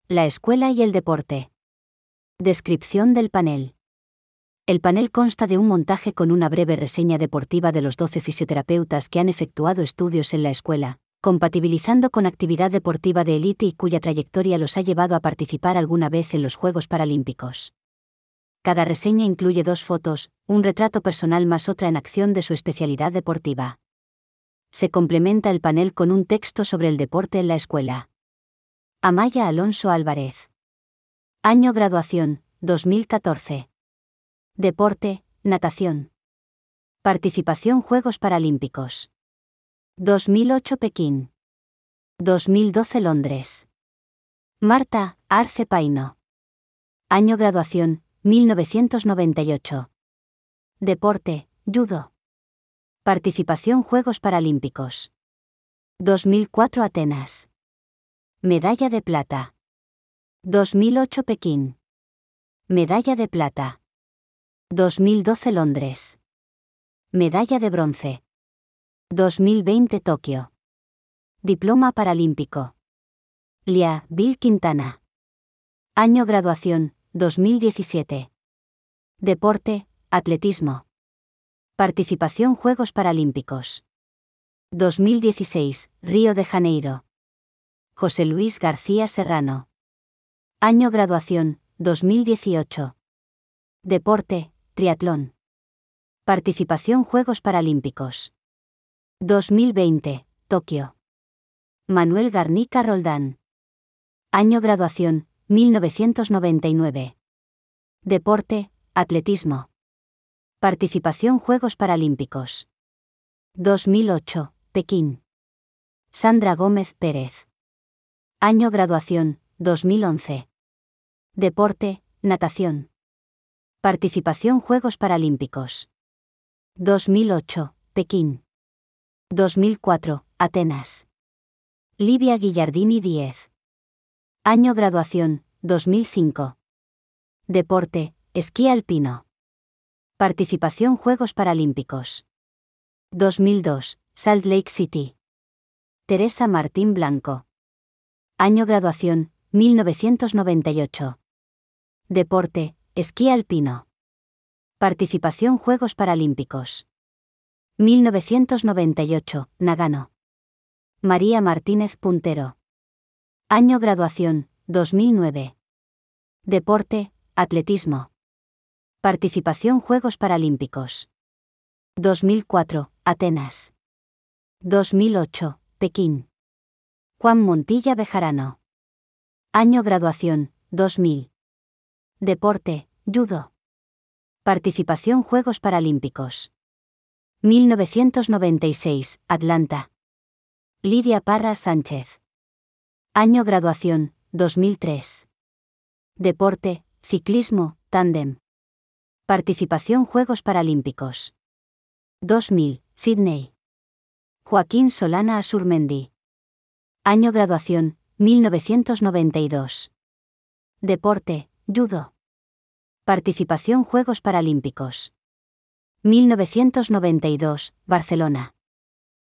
La escuela y el deporte. Descripción del panel. El panel consta de un montaje con una breve reseña deportiva de los 12 fisioterapeutas que han efectuado estudios en la escuela, compatibilizando con actividad deportiva de élite y cuya trayectoria los ha llevado a participar alguna vez en los Juegos Paralímpicos. Cada reseña incluye 2 fotos, un retrato personal más otra en acción de su especialidad deportiva. Se complementa el panel con un texto sobre el deporte en la escuela. Amaya Alonso Álvarez. Año graduación, 2014. Deporte, natación. Participación Juegos Paralímpicos. 2008 Pekín. 2012 Londres. Marta Arce Paino. Año graduación, 1998. Deporte, judo. Participación Juegos Paralímpicos. 2004 Atenas. Medalla de plata. 2008 Pekín. Medalla de plata. 2012 Londres. Medalla de bronce. 2020 Tokio. Diploma paralímpico. Lia Bill Quintana. Año graduación, 2017. Deporte, atletismo. Participación Juegos Paralímpicos. 2016, Río de Janeiro. José Luis García Serrano. Año graduación, 2018. Deporte, triatlón. Participación Juegos Paralímpicos. 2020, Tokio. Manuel Garnica Roldán. Año graduación, 1999. Deporte, atletismo. Participación Juegos Paralímpicos. 2008, Pekín. Sandra Gómez Pérez. Año graduación, 2011. Deporte, natación. Participación Juegos Paralímpicos. 2008, Pekín. 2004, Atenas. Livia Guillardini Díez. Año graduación, 2005. Deporte, esquí alpino. Participación Juegos Paralímpicos. 2002, Salt Lake City. Teresa Martín Blanco. Año graduación, 1998. Deporte, esquí alpino. Participación Juegos Paralímpicos. 1998, Nagano. María Martínez Puntero. Año graduación, 2009. Deporte, atletismo. Participación Juegos Paralímpicos. 2004, Atenas. 2008, Pekín. Juan Montilla Bejarano. Año graduación, 2000. Deporte, judo. Participación Juegos Paralímpicos. 1996, Atlanta. Lidia Parra Sánchez. Año graduación, 2003. Deporte, ciclismo, tándem. Participación Juegos Paralímpicos. 2000, Sydney. Joaquín Solana Asurmendi. Año graduación, 1992. Deporte, judo. Participación Juegos Paralímpicos. 1992, Barcelona.